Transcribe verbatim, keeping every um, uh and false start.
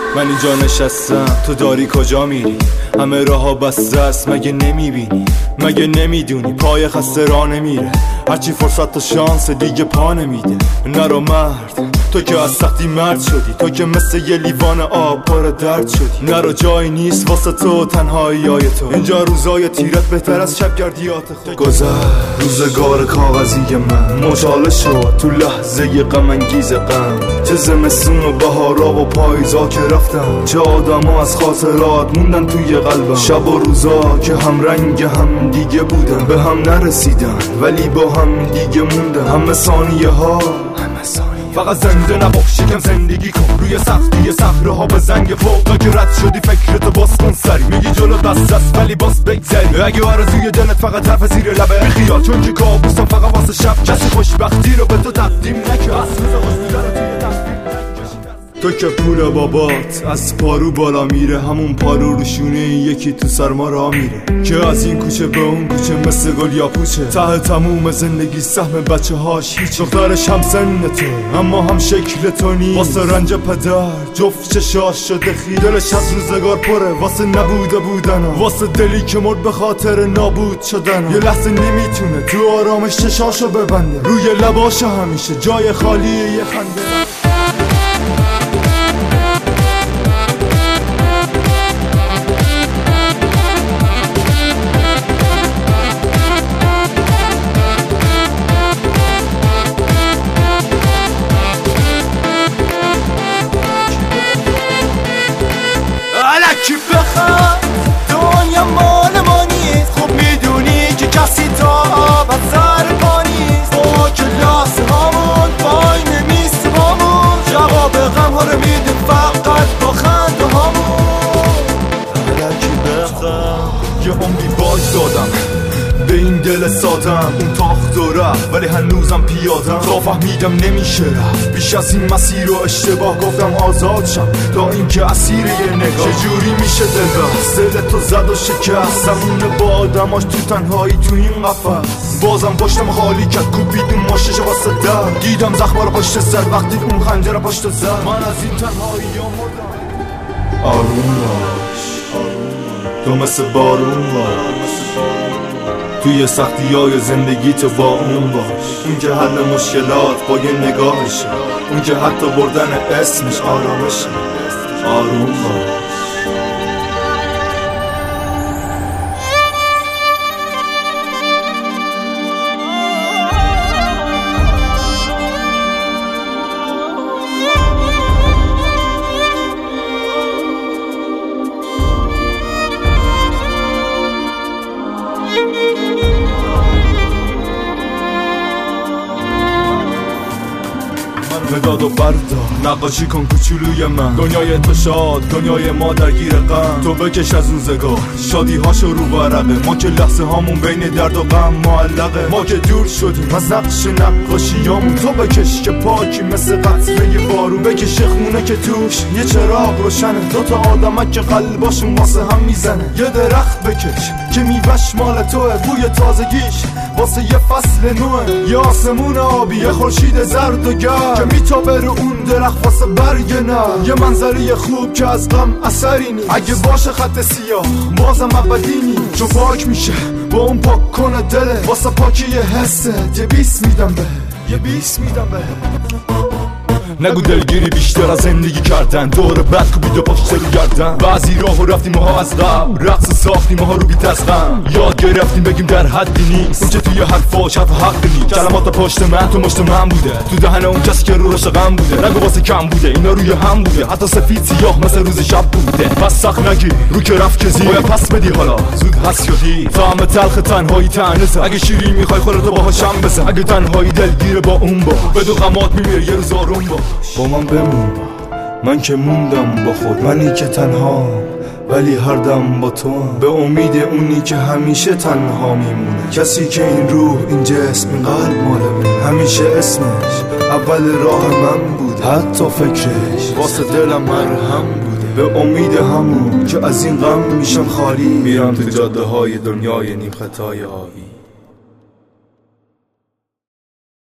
من اینجا نشستم، تو داری کجا میری؟ همه راه ها بسته است، مگه نمیبینی؟ مگه نمیدونی پای خسته راه نمیره؟ هرچی فرصت و شانس دیگه پا نمیده. نرو مرد، تو که از سختی مرد شدی، تو که مثل یه لیوان آب پر درد شدی. نرو جای نیست واسه تو تنهایی های تو، اینجا روزای تیرت بهتر از شبگردیات خود. گذر روزگار کاغذی من مچاله شد تو لحظه غم انگیز غم. چه زمستون و بهارا و پاییزا که رفتن، چه آدما از خاطرات موندن توی قلبم. شب و روزا که هم رنگ هم دیگه بودن، به هم نرسیدن ولی با هم دیگه موندن. همه ثانیه ها همه ثانیه فقط زنده نباش، یکم زندگی کن روی سختی صخره ها به زنگ فوق. که رد شدی فکرتو باز کن سری، میگی جلو دست است ولی باز بگذری. اگه آرزوی دلت فقط حرف زیر لبه بیخیال، چون که کابوسم فقط واسه شب. کسی خوشبختی رو به تو تقدیم نکرد. تو که پول بابات از پارو بالا میره، همون پارو رو شونه یکی تو سرما را میره. که از این کوچه به اون کوچه مثل گل یا پوچه، ته تموم زندگی سهم بچه هاش هیچ. دخترش هم سن تو اما هم شکل تو نیست، واسه رنج پدر جفت چشاش شده خیل. دلش از روزگار پره واسه نبوده بودن، واسه دلی که مرد به خاطر نابود شدن. یه لحظه نمیتونه تو آرامش چشاشو ببنده، روی لباش همیشه جای خالی یه خنده. کی بخواد دنیا مال ما نیست، خوب میدونی که کسی تا آب از سر پا نیست. با کلاس هامون وای نمیست بامون، جواب غم ها رو میده فقط با خنده هامون. کی بخواد یه عمری باج دادم به این دل سادم، اون تاخت و رفت ولی هنوزم پیادم. تا فهمیدم نمیشه رفت بیش از این مسیر رو، اشتباه گفتم آزاد شم تا اینکه اسیر یه نگاه. چجوری میشه دل بست دل تو زد و شکست، زمونه با آدماش تو تنهایی تو این قفس. بازم پشتم خالی کرد کوبیدون ماشش واسه در، دیدم زخم رو پشت سر وقتی اون خنجر پشت زد. من از این تنهایی ها مردم. آروم باش تو مثل بارون باش، توی سختی های زندگی تو با اون باش. اون که حل مشکلات با یه نگاهشه، اون که حتی بردن اسمش آرامشه. آروم باش. مداد و بردار نقاشی کن کوچولوی من، دنیای تو شاد دنیای ما درگیر غم. تو بکش از روزگار شادی هاشو رو ورقه، ما که لحظه هامون بین درد و غم معلقه. ما که دور شدیم از نقش نقاشیامون، تو بکش که پاکی مثل قطره بارون. بکش خونه که توش یه چراغ روشنه، دوتا آدمک که قلباشون واسه هم میزنه. یه درخت بکش که میوش مال توه، بوی تازگیش واسه یه فصل نوه. یه آسمون آبی یه خورشید زرد و گرم که میتابه رو اون درخت واسه برگ نه. یه منظره خوب که از غم اثری نیست، اگه باشه خط سیاه بازم ابدی نیست. چون پاک میشه با اون پاک کنه دله، واسه پاکی یه حسه یه بیس میدم به یه بیس میدم به. نگو دلگیری بیشتر از زندگی کردن، دور بد کوبید و پشت رو گردن. بعضی راهو رفتیم ماها از قبل، رقص ساختیم ماها رو بیت از غم. یاد گرفتیم بگیم در حدی نیست، اون چه توی حرفاش حرف حق نیست. کلمات پشت من تو مشت من بوده، تو دهن اون کسی که رو رشقم بوده. نگو واسه کم بوده اینا روی هم بوده، حتی سفید سیاه مثل روز شب بوده. پس سخت نگیر رو که رفت کزی، باید پس بدی حالا زود هست شدی. طعم تلخ تنهایی تنسه، اگه شیرین میخوای خودتو باهاشم بزن. اگه تنهایی دلگیر با اون با بدو غمات میمیره یه روز آروم با. با من بمون من که موندم با خود، منی که تنها ولی هر دم با تو. به امید اونی که همیشه تنها میمونه، کسی که این روح این جسم این قلب ماله. همیشه اسمش اول راه من بود، حتی فکرش واسه دلم مرهم بوده. به امید همون که از این غم میشم خالی، میرم تو جاده های دنیای نیم خطای آبی.